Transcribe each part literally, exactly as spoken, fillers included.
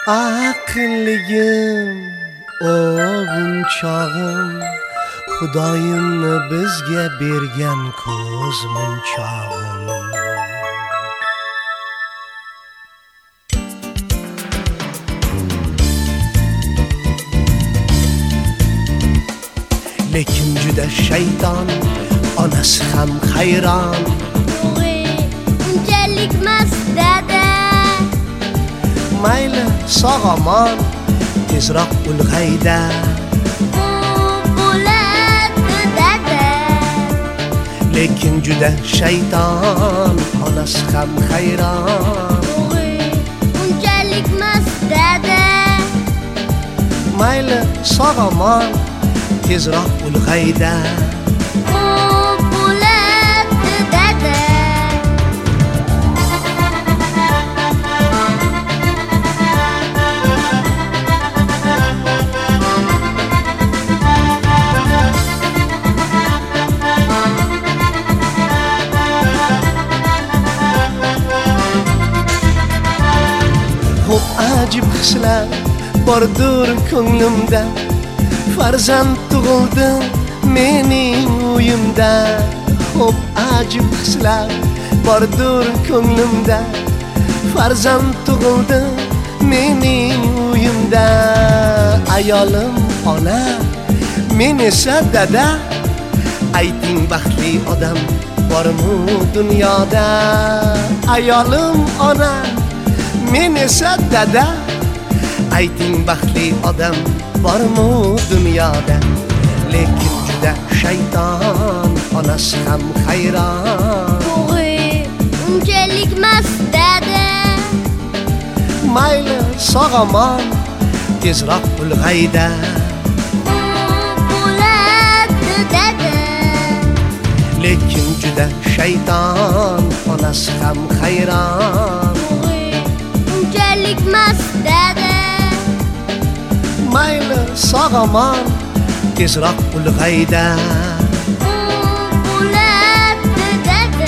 aqlligim o'g'unchog'im Xudoyimni bizga bergan ko'z munchog'im. Lekin juda shayton, onasi ham hayron. O'g'ri unchalik mast dada. Mayli sog'-omon, tezroq ulg'ayda. U bo'ladi dada. Lekin juda shayton, onasi ham hayron. O'g'ri unchalik mast dada. Mayli sog'-omon, tezroq ulg'ayda. U bo'ladi dada. Xo'p, ajib hislar bordur ko'nglimda. Farzand tug'ildi mening uyimda. Xo'p, ajib hislar bordur ko'nglimda. Farzand tug'ildi mening uyimda. Ayolim ona, men esa dada. Ayting, baxtli odam bormi dunyoda? Ayolim ona, men esa dada. Ayting, baxtli odam bormi dunyoda? Lekin juda shayton, onasi ham hayron. O'g'ri unchalik mast dada. Mayli sog'-omon, tezroq ulg'ayda. U bo'ladi dada. Lekin juda shayton, onasi ham hayron. O'g'ri unchalik mast dada. Mayli sog'-omon, tezroq ulg'ayda. U bo'ladi dada.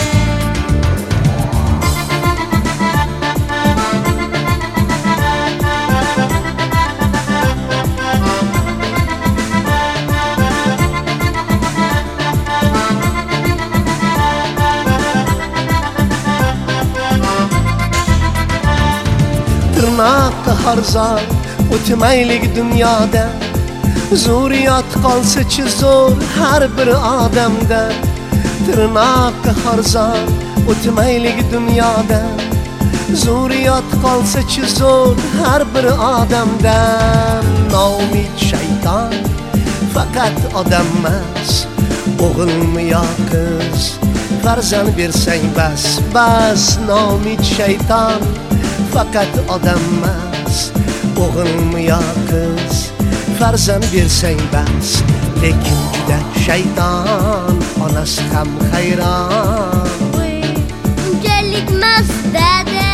Tirnoqqa harzon o'tmaylik dunyoda. Zurriyot qolsa-chi zo'r har bir odamda. Tirnoqqa harzon o'tmaylik dunyoda. Zurriyot qolsa-chi zo'r har bir odamda. Noumid shayton faqat odam emas, o'g'ilmi yo qiz farzand bersang bas. Bas, noumid shayton faqat odam emas, o'g'ilmi yo qiz farzand bersang bas. Lekin juda shayton, onasi ham hayron. Unchalik mast dada.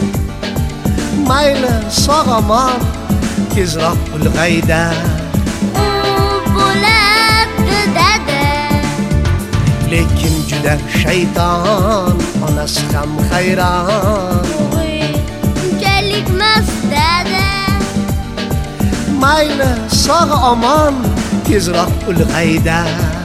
Mayli sog'-omon, tezroq ulg'ayda. U bo'ladi dada. Lekin juda shayton, onasi ham hayron. Unchalik mast dada. Mayli sog'-omon, tezroq ulg'ayda.